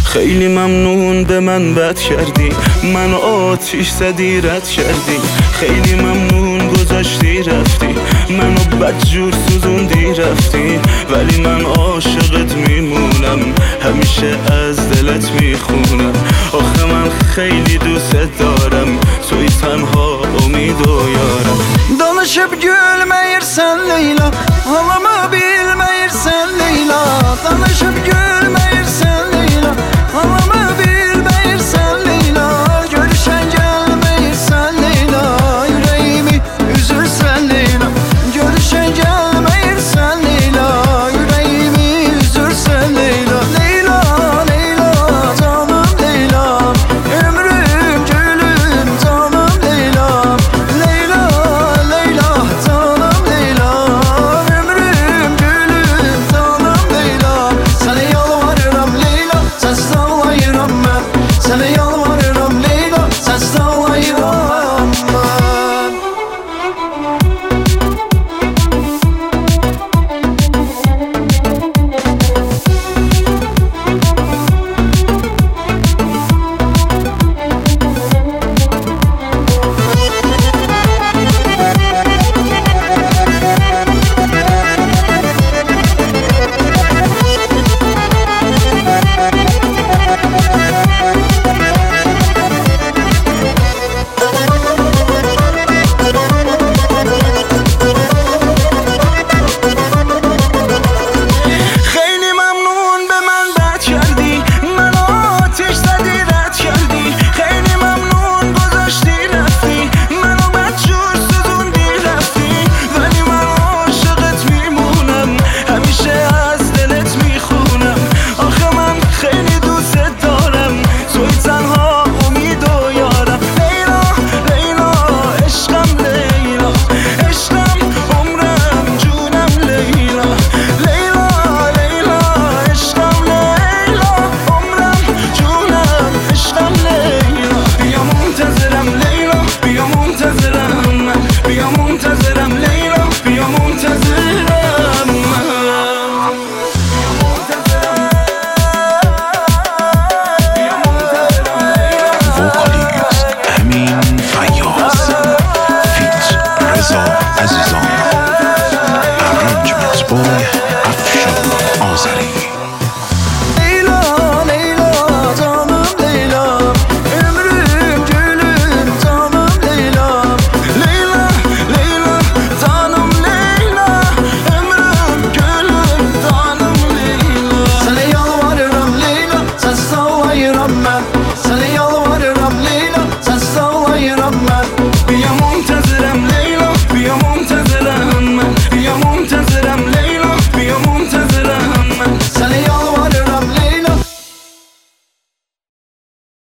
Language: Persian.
خیلی ممنون به من بد کردی، منو آتیش زدی رد کردی. خیلی ممنون گذاشتی رفتی، منو بدجور سوزوندی رفتی. ولی من عاشقت میمونم، همیشه از دلت میخونم. آخه من خیلی دوست دارم، توی تنها امید و یارم. Danışıp gülmeyirsen Leyla, ağlamı bilmeyirsen Leyla. Danışıp gülmeyirsen Leyla, ağlamı bilmeyirsen Leyla. Görüşen gelmeyirsen Leyla, yüreğimi üzürsen Leyla. Görüşen gelmeyirsen Leyla, yüreğimi üzürsen Leyla. Leyla, Leyla, canım Leyla, ömrüm gülüm canım Leyla. Leyla, Leyla, canım Leyla, ömrüm gülüm canım Leyla. Sana yalvarırım Leyla, sensiz ağlayırım ben. Sana yalvarırım Leyla, sensiz ağlayırım ben. خیلی ممنون به من بد کردی، منو آتیش زدی رد کردی. خیلی ممنون گذاشتی رفتی، منو بدجور سوزوندی رفتی. ولی من عاشقت میمونم، همیشه از دلت میخونم. آخه من خیلی دوست دارم، توی تنها امید و یارم. لیلا، لیلا، عشقم لیلا، عشقم عمرم جونم لیلا. لیلا، لیلا، عشقم لیلا، عمرم جونم عشقم لیلا. بیا منتظرم لیلا، بیا منتظرم من، بیا منتظرم لیلا، بیا منتظرم من. Vocalist Emin Feyyaz feat. Reza Azizan. Arrangements by Afshan Azari. Leyla, Leyla, canım Leyla, ömrüm gülüm canım Leyla. Leyla, Leyla, canım Leyla, ömrüm gülüm canım Leyla. Sana yalvarırım Leyla, sensiz ağlayırım ben.